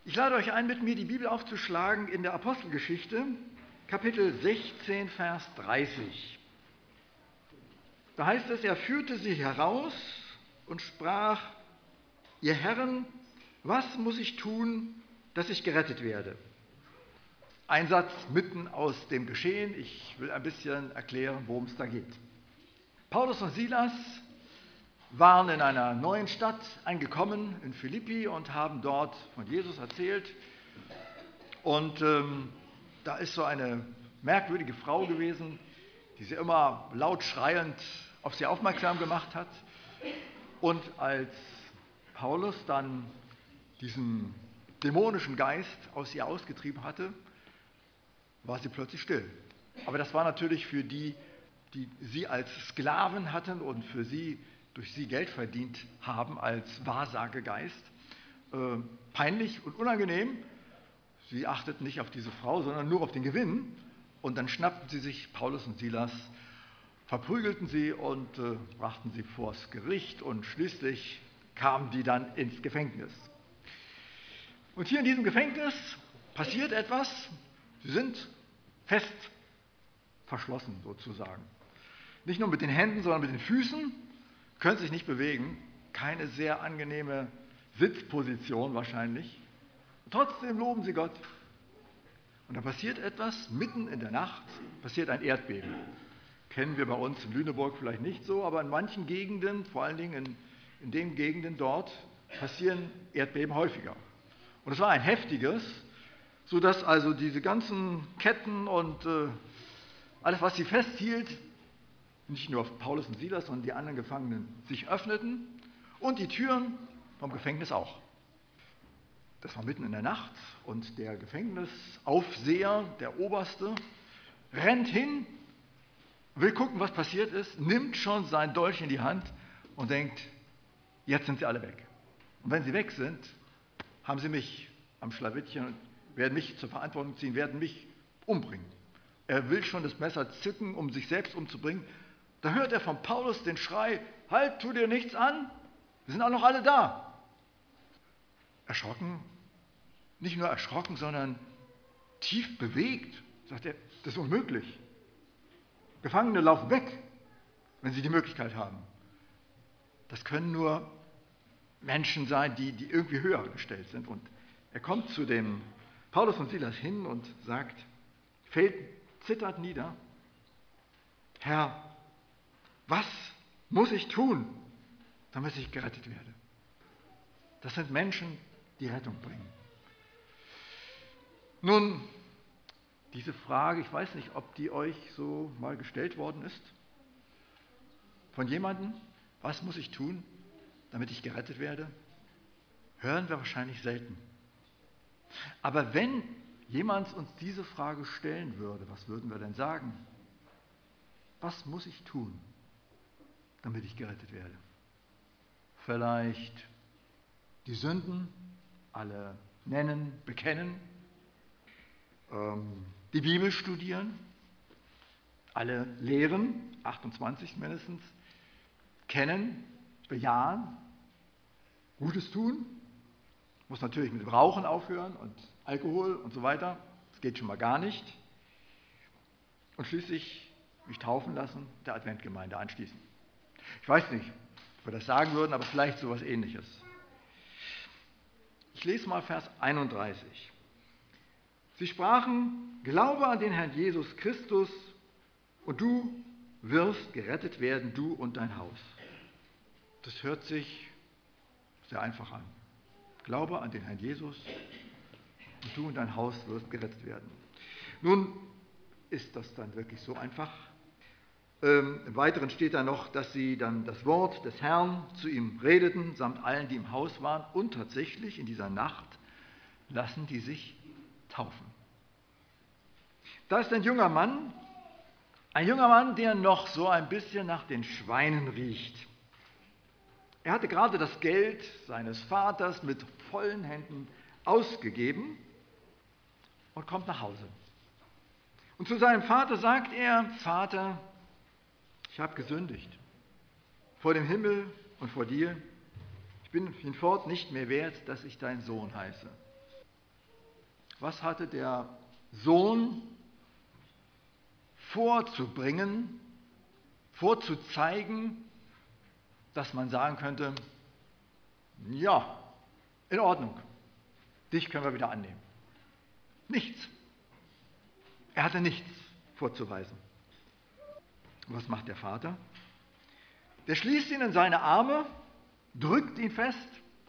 Ich lade euch ein, mit mir die Bibel aufzuschlagen in der Apostelgeschichte, Kapitel 16, Vers 30. Da heißt es, er führte sie heraus und sprach, ihr Herren, was muss ich tun, dass ich gerettet werde? Ein Satz mitten aus dem Geschehen. Ich will ein bisschen erklären, worum es da geht. Paulus und Silas waren in einer neuen Stadt angekommen, in Philippi, und haben dort von Jesus erzählt. Und da ist so eine merkwürdige Frau gewesen, die sie immer laut schreiend auf sie aufmerksam gemacht hat. Und als Paulus dann diesen dämonischen Geist aus ihr ausgetrieben hatte, war sie plötzlich still. Aber das war natürlich für die, die sie als Sklaven hatten und für sie durch sie Geld verdient haben als Wahrsagegeist, peinlich und unangenehm. Sie achteten nicht auf diese Frau, sondern nur auf den Gewinn. Und dann schnappten sie sich Paulus und Silas, verprügelten sie und brachten sie vors Gericht. Und schließlich kamen die dann ins Gefängnis. Und hier in diesem Gefängnis passiert etwas. Sie sind fest verschlossen sozusagen. Nicht nur mit den Händen, sondern mit den Füßen. Können sich nicht bewegen, keine sehr angenehme Sitzposition wahrscheinlich. Und trotzdem loben sie Gott. Und da passiert etwas, mitten in der Nacht passiert ein Erdbeben. Kennen wir bei uns in Lüneburg vielleicht nicht so, aber in manchen Gegenden, vor allen Dingen in den Gegenden dort, passieren Erdbeben häufiger. Und es war ein heftiges, sodass also diese ganzen Ketten und alles, was sie festhielt, nicht nur auf Paulus und Silas, sondern die anderen Gefangenen sich öffneten und die Türen vom Gefängnis auch. Das war mitten in der Nacht und der Gefängnisaufseher, der Oberste, rennt hin, will gucken, was passiert ist, nimmt schon sein Dolch in die Hand und denkt, jetzt sind sie alle weg. Und wenn sie weg sind, haben sie mich am Schlawittchen und werden mich zur Verantwortung ziehen, werden mich umbringen. Er will schon das Messer zücken, um sich selbst umzubringen. Da hört er von Paulus den Schrei, halt, tu dir nichts an, wir sind auch noch alle da. Erschrocken, nicht nur erschrocken, sondern tief bewegt, sagt er, das ist unmöglich. Gefangene laufen weg, wenn sie die Möglichkeit haben. Das können nur Menschen sein, die irgendwie höher gestellt sind. Und er kommt zu dem Paulus und Silas hin und sagt, fällt zitternd nieder, Herr, was muss ich tun, damit ich gerettet werde? Das sind Menschen, die Rettung bringen. Nun, diese Frage, ich weiß nicht, ob die euch so mal gestellt worden ist. Von jemandem, was muss ich tun, damit ich gerettet werde? Hören wir wahrscheinlich selten. Aber wenn jemand uns diese Frage stellen würde, was würden wir denn sagen? Was muss ich tun, damit ich gerettet werde? Vielleicht die Sünden alle nennen, bekennen, die Bibel studieren, alle Lehren, 28 mindestens, kennen, bejahen, Gutes tun, muss natürlich mit dem Rauchen aufhören und Alkohol und so weiter, das geht schon mal gar nicht. Und schließlich mich taufen lassen, der Adventgemeinde anschließen. Ich weiß nicht, ob wir das sagen würden, aber vielleicht so etwas Ähnliches. Ich lese mal Vers 31. Sie sprachen, glaube an den Herrn Jesus Christus und du wirst gerettet werden, du und dein Haus. Das hört sich sehr einfach an. Glaube an den Herrn Jesus und du und dein Haus wirst gerettet werden. Nun ist das dann wirklich so einfach. Im Weiteren steht da noch, dass sie dann das Wort des Herrn zu ihm redeten, samt allen, die im Haus waren. Und tatsächlich in dieser Nacht lassen die sich taufen. Da ist ein junger Mann, der noch so ein bisschen nach den Schweinen riecht. Er hatte gerade das Geld seines Vaters mit vollen Händen ausgegeben und kommt nach Hause. Und zu seinem Vater sagt er, Vater, ich habe gesündigt vor dem Himmel und vor dir. Ich bin hinfort nicht mehr wert, dass ich dein Sohn heiße. Was hatte der Sohn vorzubringen, vorzuzeigen, dass man sagen könnte, ja, in Ordnung, dich können wir wieder annehmen. Nichts. Er hatte nichts vorzuweisen. Und was macht der Vater? Der schließt ihn in seine Arme, drückt ihn fest,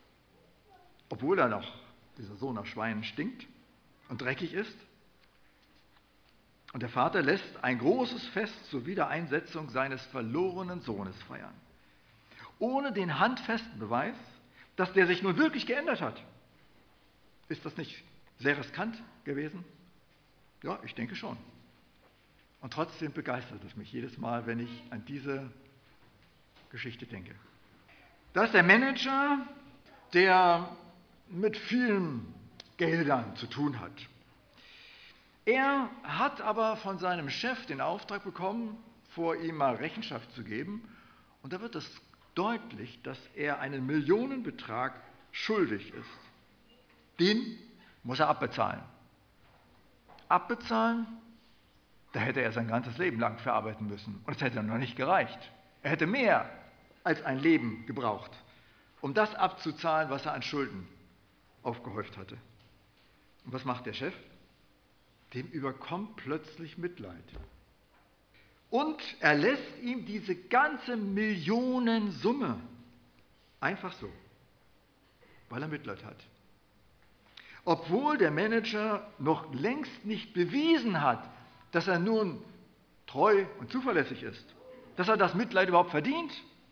obwohl dieser Sohn nach Schweinen stinkt und dreckig ist. Und der Vater lässt ein großes Fest zur Wiedereinsetzung seines verlorenen Sohnes feiern. Ohne den handfesten Beweis, dass der sich nun wirklich geändert hat. Ist das nicht sehr riskant gewesen? Ja, ich denke schon. Und trotzdem begeistert es mich jedes Mal, wenn ich an diese Geschichte denke. Das ist der Manager, der mit vielen Geldern zu tun hat. Er hat aber von seinem Chef den Auftrag bekommen, vor ihm mal Rechenschaft zu geben. Und da wird es deutlich, dass er einen Millionenbetrag schuldig ist. Den muss er abbezahlen. Abbezahlen, da hätte er sein ganzes Leben lang verarbeiten müssen. Und es hätte noch nicht gereicht. Er hätte mehr als ein Leben gebraucht, um das abzuzahlen, was er an Schulden aufgehäuft hatte. Und was macht der Chef? Dem überkommt plötzlich Mitleid. Und er lässt ihm diese ganze Millionensumme einfach so, weil er Mitleid hat. Obwohl der Manager noch längst nicht bewiesen hat, dass er nun treu und zuverlässig ist, dass er das Mitleid überhaupt verdient.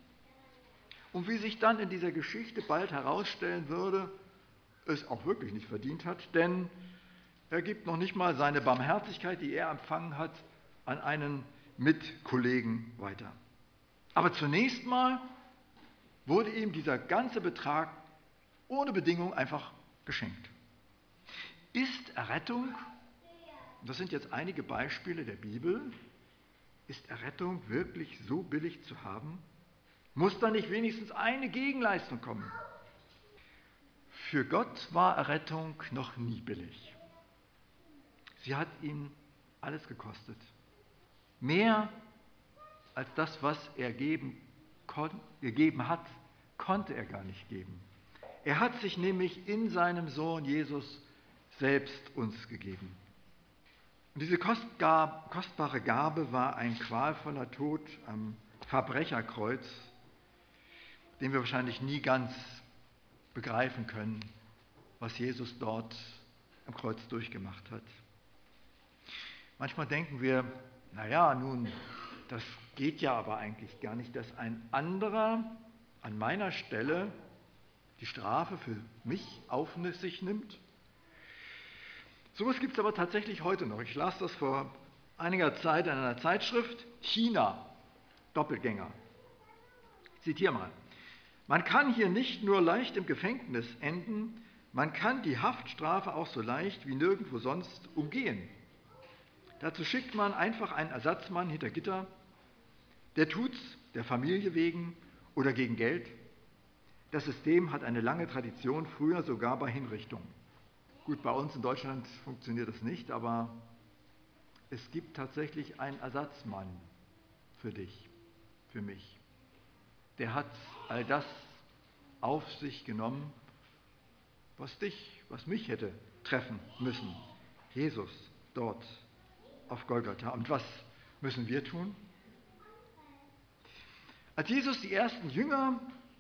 Und wie sich dann in dieser Geschichte bald herausstellen würde, es auch wirklich nicht verdient hat, denn er gibt noch nicht mal seine Barmherzigkeit, die er empfangen hat, an einen Mitkollegen weiter. Aber zunächst mal wurde ihm dieser ganze Betrag ohne Bedingung einfach geschenkt. Ist Errettung, das sind jetzt einige Beispiele der Bibel, ist Errettung wirklich so billig zu haben? Muss da nicht wenigstens eine Gegenleistung kommen? Für Gott war Errettung noch nie billig. Sie hat ihn alles gekostet. Mehr als das, was er gegeben hat, konnte er gar nicht geben. Er hat sich nämlich in seinem Sohn Jesus selbst uns gegeben. Und diese kostbare Gabe war ein qualvoller Tod am Verbrecherkreuz, den wir wahrscheinlich nie ganz begreifen können, was Jesus dort am Kreuz durchgemacht hat. Manchmal denken wir, das geht ja aber eigentlich gar nicht, dass ein anderer an meiner Stelle die Strafe für mich auf sich nimmt. So etwas gibt es aber tatsächlich heute noch. Ich las das vor einiger Zeit in einer Zeitschrift, China, Doppelgänger. Ich zitiere mal. Man kann hier nicht nur leicht im Gefängnis enden, man kann die Haftstrafe auch so leicht wie nirgendwo sonst umgehen. Dazu schickt man einfach einen Ersatzmann hinter Gitter, der tut's der Familie wegen oder gegen Geld. Das System hat eine lange Tradition, früher sogar bei Hinrichtungen. Gut, bei uns in Deutschland funktioniert das nicht, aber es gibt tatsächlich einen Ersatzmann für dich, für mich. Der hat all das auf sich genommen, was mich hätte treffen müssen. Jesus dort auf Golgatha. Und was müssen wir tun? Als Jesus die ersten Jünger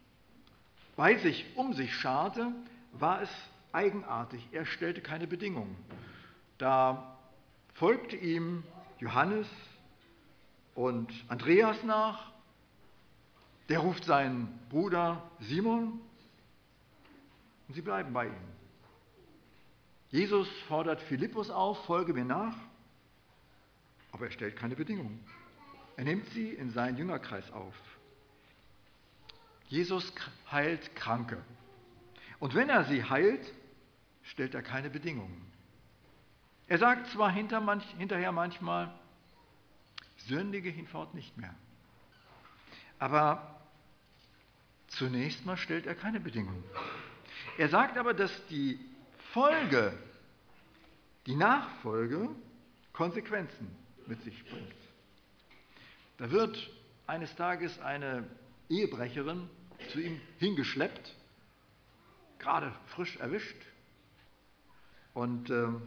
um sich scharte, war es eigenartig. Er stellte keine Bedingungen. Da folgte ihm Johannes und Andreas nach. Der ruft seinen Bruder Simon und sie bleiben bei ihm. Jesus fordert Philippus auf, folge mir nach, aber er stellt keine Bedingungen. Er nimmt sie in seinen Jüngerkreis auf. Jesus heilt Kranke. Und wenn er sie heilt, stellt er keine Bedingungen. Er sagt zwar hinterher manchmal, sündige hinfort nicht mehr. Aber zunächst mal stellt er keine Bedingungen. Er sagt aber, dass die Folge die Nachfolge Konsequenzen mit sich bringt. Da wird eines Tages eine Ehebrecherin zu ihm hingeschleppt, gerade frisch erwischt. Und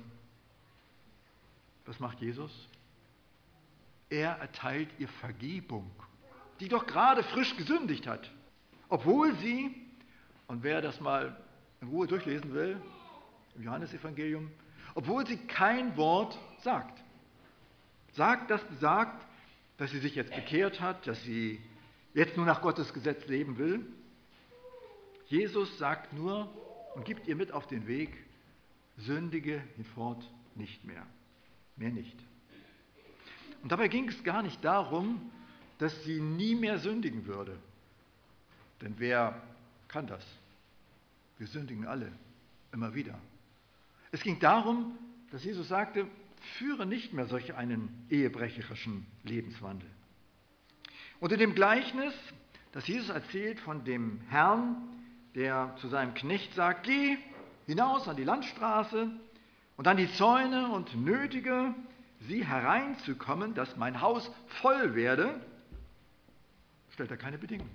was macht Jesus? Er erteilt ihr Vergebung, die doch gerade frisch gesündigt hat. Obwohl sie, und wer das mal in Ruhe durchlesen will, im Johannesevangelium, obwohl sie kein Wort sagt. Sagt, das besagt, dass sie sich jetzt bekehrt hat, dass sie jetzt nur nach Gottes Gesetz leben will. Jesus sagt nur und gibt ihr mit auf den Weg, sündige hinfort nicht mehr. Mehr nicht. Und dabei ging es gar nicht darum, dass sie nie mehr sündigen würde. Denn wer kann das? Wir sündigen alle, immer wieder. Es ging darum, dass Jesus sagte, führe nicht mehr solch einen ehebrecherischen Lebenswandel. Und in dem Gleichnis, das Jesus erzählt von dem Herrn, der zu seinem Knecht sagt, geh hinaus an die Landstraße und an die Zäune und nötige sie hereinzukommen, dass mein Haus voll werde, stellt er keine Bedingungen.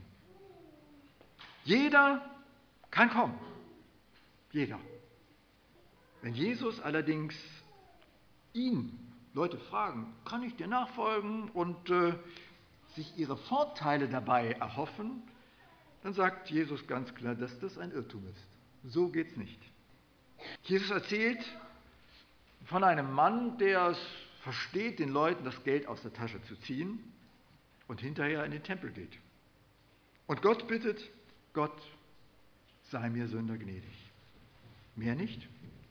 Jeder kann kommen. Jeder. Wenn Jesus allerdings Leute fragen, kann ich dir nachfolgen und sich ihre Vorteile dabei erhoffen, dann sagt Jesus ganz klar, dass das ein Irrtum ist. So geht's nicht. Jesus erzählt von einem Mann, der es versteht, den Leuten das Geld aus der Tasche zu ziehen und hinterher in den Tempel geht. Und Gott bittet, Gott, sei mir Sünder gnädig. Mehr nicht.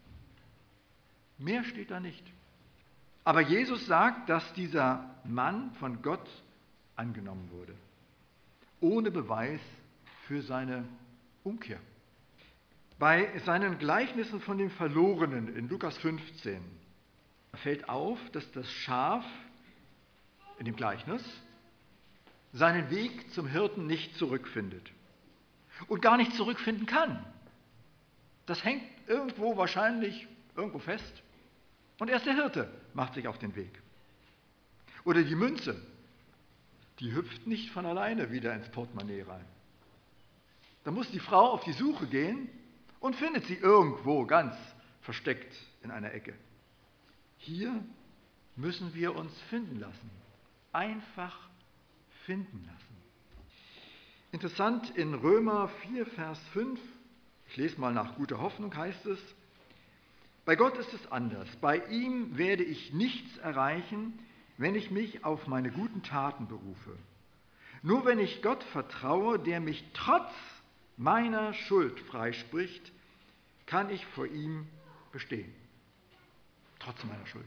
Mehr steht da nicht. Aber Jesus sagt, dass dieser Mann von Gott angenommen wurde, ohne Beweis für seine Umkehr. Bei seinen Gleichnissen von den Verlorenen in Lukas 15 fällt auf, dass das Schaf in dem Gleichnis seinen Weg zum Hirten nicht zurückfindet und gar nicht zurückfinden kann. Das hängt wahrscheinlich irgendwo fest und erst der Hirte macht sich auf den Weg. Oder die Münze, die hüpft nicht von alleine wieder ins Portemonnaie rein. Da muss die Frau auf die Suche gehen und findet sie irgendwo ganz versteckt in einer Ecke. Hier müssen wir uns finden lassen. Einfach finden lassen. Interessant, in Römer 4, Vers 5, ich lese mal nach guter Hoffnung, heißt es, bei Gott ist es anders. Bei ihm werde ich nichts erreichen, wenn ich mich auf meine guten Taten berufe. Nur wenn ich Gott vertraue, der mich trotz meiner Schuld freispricht, kann ich vor ihm bestehen. Trotz meiner Schuld.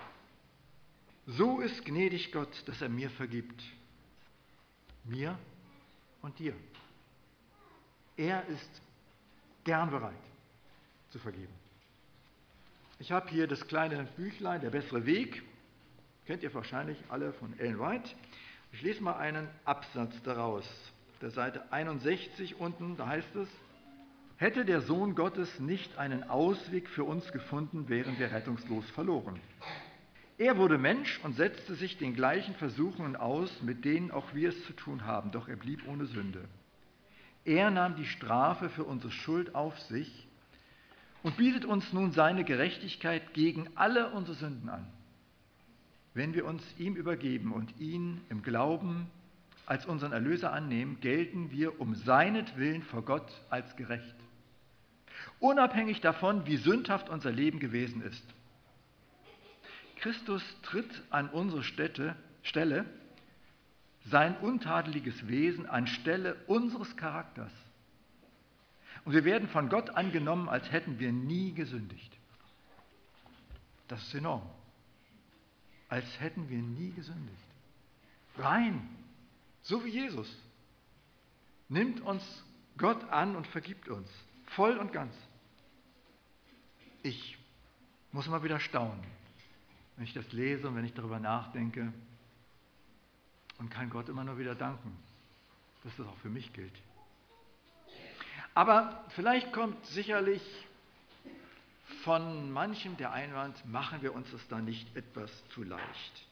So ist gnädig Gott, dass er mir vergibt. Mir und dir. Er ist gern bereit zu vergeben. Ich habe hier das kleine Büchlein, Der bessere Weg. Kennt ihr wahrscheinlich alle von Ellen White. Ich lese mal einen Absatz daraus. Auf der Seite 61 unten, da heißt es, hätte der Sohn Gottes nicht einen Ausweg für uns gefunden, wären wir rettungslos verloren. Er wurde Mensch und setzte sich den gleichen Versuchungen aus, mit denen auch wir es zu tun haben, doch er blieb ohne Sünde. Er nahm die Strafe für unsere Schuld auf sich und bietet uns nun seine Gerechtigkeit gegen alle unsere Sünden an. Wenn wir uns ihm übergeben und ihn im Glauben als unseren Erlöser annehmen, gelten wir um seinetwillen vor Gott als gerecht. Unabhängig davon, wie sündhaft unser Leben gewesen ist. Christus tritt an unsere Stelle, sein untadeliges Wesen anstelle unseres Charakters. Und wir werden von Gott angenommen, als hätten wir nie gesündigt. Das ist enorm. Als hätten wir nie gesündigt. Rein, so wie Jesus, nimmt uns Gott an und vergibt uns, voll und ganz. Ich muss immer wieder staunen, wenn ich das lese und wenn ich darüber nachdenke und kann Gott immer nur wieder danken, dass das auch für mich gilt. Aber vielleicht kommt sicherlich von manchem der Einwand, machen wir uns das da nicht etwas zu leicht?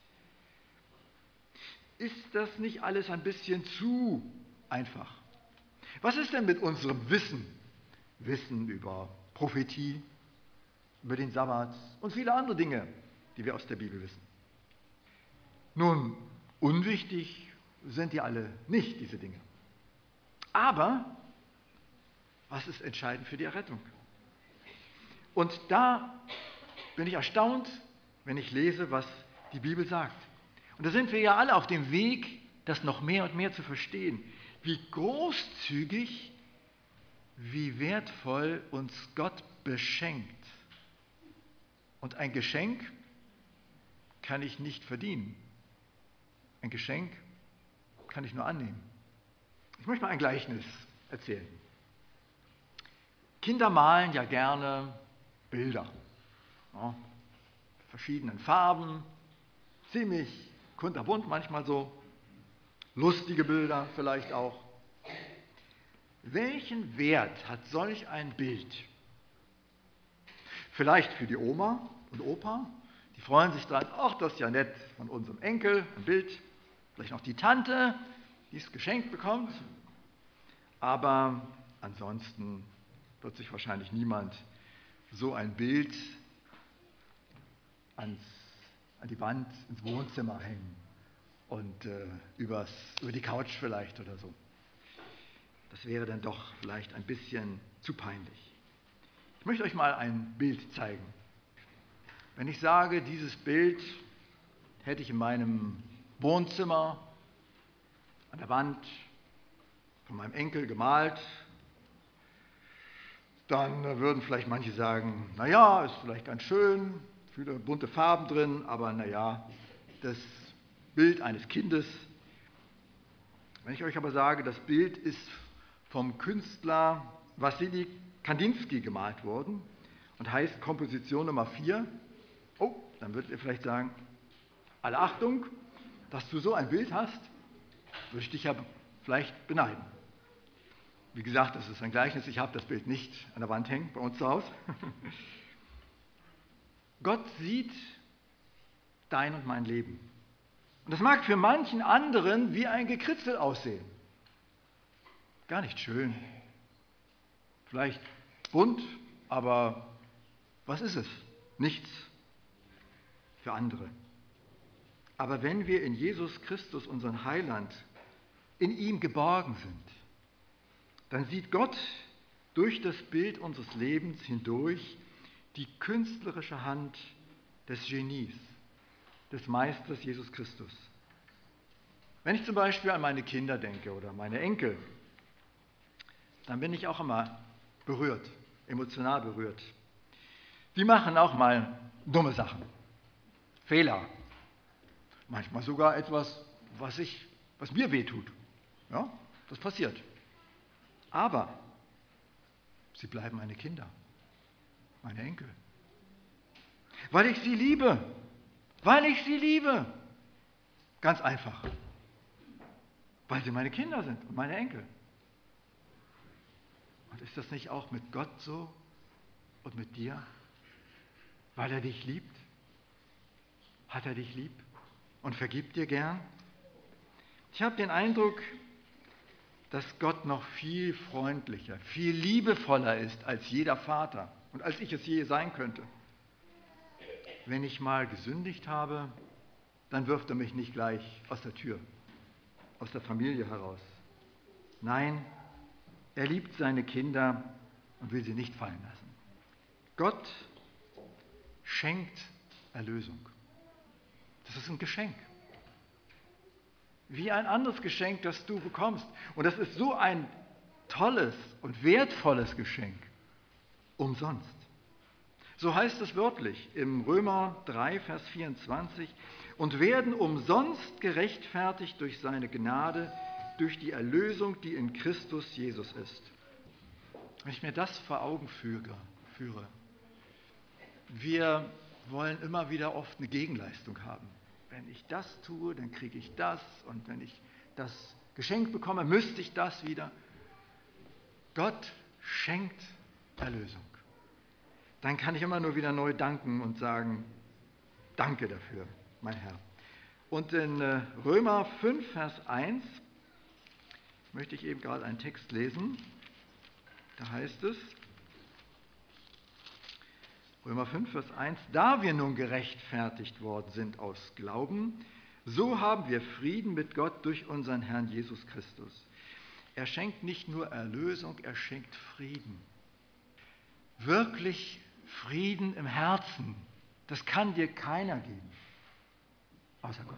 Ist das nicht alles ein bisschen zu einfach? Was ist denn mit unserem Wissen? Wissen über Prophetie, über den Sabbat und viele andere Dinge, die wir aus der Bibel wissen. Nun, unwichtig sind die alle nicht, diese Dinge. Aber was ist entscheidend für die Errettung? Und da bin ich erstaunt, wenn ich lese, was die Bibel sagt. Und da sind wir ja alle auf dem Weg, das noch mehr und mehr zu verstehen. Wie großzügig, wie wertvoll uns Gott beschenkt. Und ein Geschenk kann ich nicht verdienen. Ein Geschenk kann ich nur annehmen. Ich möchte mal ein Gleichnis erzählen. Kinder malen ja gerne Bilder. Ja, verschiedenen Farben, ziemlich kunterbunt manchmal so. Lustige Bilder vielleicht auch. Welchen Wert hat solch ein Bild? Vielleicht für die Oma und Opa, die freuen sich dran, ach, das ist ja nett von unserem Enkel, ein Bild. Vielleicht noch die Tante, die es geschenkt bekommt. Aber ansonsten wird sich wahrscheinlich niemand so ein Bild an die Wand, ins Wohnzimmer hängen und über die Couch vielleicht oder so. Das wäre dann doch vielleicht ein bisschen zu peinlich. Ich möchte euch mal ein Bild zeigen. Wenn ich sage, dieses Bild hätte ich in meinem Wohnzimmer an der Wand von meinem Enkel gemalt, dann würden vielleicht manche sagen, naja, ist vielleicht ganz schön, viele bunte Farben drin, aber naja, das Bild eines Kindes. Wenn ich euch aber sage, das Bild ist vom Künstler Wassili Kandinsky gemalt worden und heißt Komposition Nummer 4, oh, dann würdet ihr vielleicht sagen, alle Achtung, dass du so ein Bild hast, würde ich dich ja vielleicht beneiden. Wie gesagt, das ist ein Gleichnis, ich habe das Bild nicht an der Wand hängen bei uns zu Hause. Gott sieht dein und mein Leben. Und das mag für manchen anderen wie ein Gekritzel aussehen. Gar nicht schön. Vielleicht bunt, aber was ist es? Nichts für andere. Aber wenn wir in Jesus Christus, unseren Heiland, in ihm geborgen sind, dann sieht Gott durch das Bild unseres Lebens hindurch die künstlerische Hand des Genies, des Meisters Jesus Christus. Wenn ich zum Beispiel an meine Kinder denke oder meine Enkel, dann bin ich auch immer berührt, emotional berührt. Die machen auch mal dumme Sachen, Fehler, manchmal sogar etwas, was mir wehtut. Ja, das passiert. Aber sie bleiben meine Kinder, meine Enkel. Weil ich sie liebe. Weil ich sie liebe. Ganz einfach. Weil sie meine Kinder sind und meine Enkel. Und ist das nicht auch mit Gott so und mit dir? Weil er dich liebt? Hat er dich lieb und vergibt dir gern? Ich habe den Eindruck, dass Gott noch viel freundlicher, viel liebevoller ist als jeder Vater und als ich es je sein könnte. Wenn ich mal gesündigt habe, dann wirft er mich nicht gleich aus der Tür, aus der Familie heraus. Nein, er liebt seine Kinder und will sie nicht fallen lassen. Gott schenkt Erlösung. Das ist ein Geschenk. Wie ein anderes Geschenk, das du bekommst. Und das ist so ein tolles und wertvolles Geschenk. Umsonst. So heißt es wörtlich im Römer 3, Vers 24. Und werden umsonst gerechtfertigt durch seine Gnade, durch die Erlösung, die in Christus Jesus ist. Wenn ich mir das vor Augen führe, wir wollen immer wieder oft eine Gegenleistung haben. Wenn ich das tue, dann kriege ich das. Und wenn ich das Geschenk bekomme, müsste ich das wieder. Gott schenkt Erlösung. dann kann ich immer nur wieder neu danken und sagen, danke dafür, mein Herr. Und in Römer 5, Vers 1 möchte ich eben gerade einen Text lesen. Da heißt es, Römer 5, Vers 1, da wir nun gerechtfertigt worden sind aus Glauben, so haben wir Frieden mit Gott durch unseren Herrn Jesus Christus. Er schenkt nicht nur Erlösung, er schenkt Frieden. Wirklich Frieden im Herzen. Das kann dir keiner geben, außer Gott.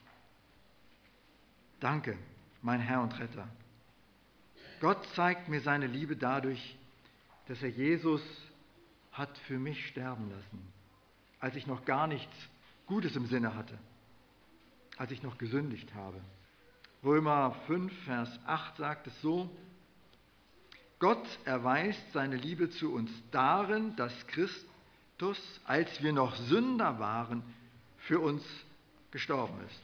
Danke, mein Herr und Retter. Gott zeigt mir seine Liebe dadurch, dass er Jesus hat für mich sterben lassen, als ich noch gar nichts Gutes im Sinne hatte, als ich noch gesündigt habe. Römer 5, Vers 8 sagt es so, Gott erweist seine Liebe zu uns darin, dass Christus, als wir noch Sünder waren, für uns gestorben ist.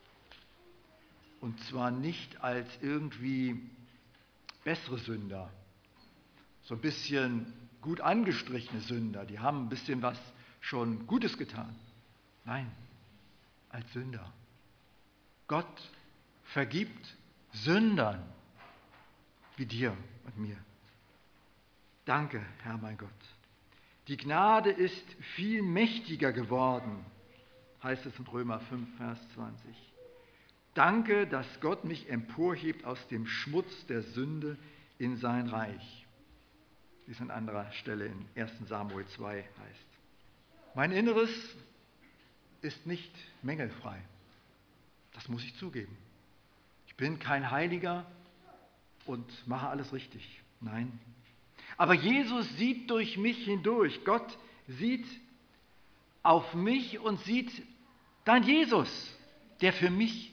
Und zwar nicht als irgendwie bessere Sünder, so ein bisschen gut angestrichene Sünder, die haben ein bisschen was schon Gutes getan. Nein, als Sünder. Gott vergibt Sündern wie dir und mir. Danke, Herr mein Gott. Die Gnade ist viel mächtiger geworden, heißt es in Römer 5, Vers 20. Danke, dass Gott mich emporhebt aus dem Schmutz der Sünde in sein Reich, wie es an anderer Stelle in 1 Samuel 2 heißt. Mein Inneres ist nicht mängelfrei. Das muss ich zugeben. Ich bin kein Heiliger und mache alles richtig. Nein. Aber Jesus sieht durch mich hindurch. Gott sieht auf mich und sieht dann Jesus, der für mich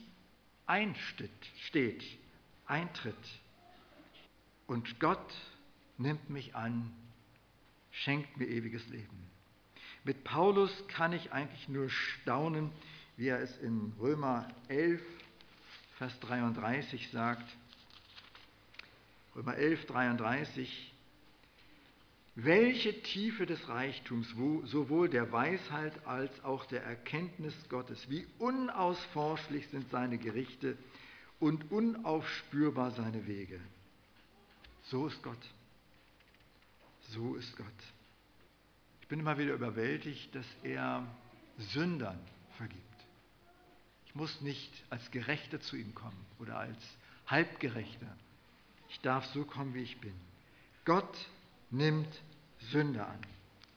eintritt. Und Gott nimmt mich an, schenkt mir ewiges Leben. Mit Paulus kann ich eigentlich nur staunen, wie er es in Römer 11, Vers 33 sagt. Römer 11, 33. Welche Tiefe des Reichtums, sowohl der Weisheit als auch der Erkenntnis Gottes, wie unausforschlich sind seine Gerichte und unaufspürbar seine Wege. So ist Gott. So ist Gott. Ich bin immer wieder überwältigt, dass er Sündern vergibt. Ich muss nicht als Gerechter zu ihm kommen oder als Halbgerechter. Ich darf so kommen, wie ich bin. Gott nimmt Sünder an.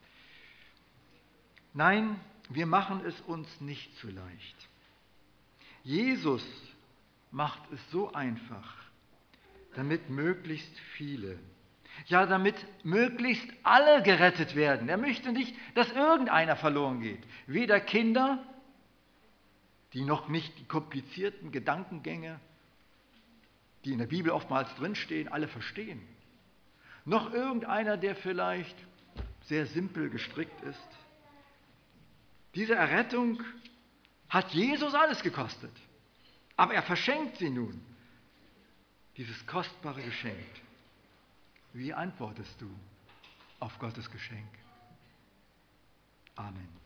Nein, wir machen es uns nicht zu leicht. Jesus macht es so einfach, damit möglichst viele, ja, damit möglichst alle gerettet werden. Er möchte nicht, dass irgendeiner verloren geht. Weder Kinder, die noch nicht die komplizierten Gedankengänge, die in der Bibel oftmals drinstehen, alle verstehen. Noch irgendeiner, der vielleicht sehr simpel gestrickt ist. Diese Errettung hat Jesus alles gekostet. Aber er verschenkt sie nun. Dieses kostbare Geschenk. Wie antwortest du auf Gottes Geschenk? Amen.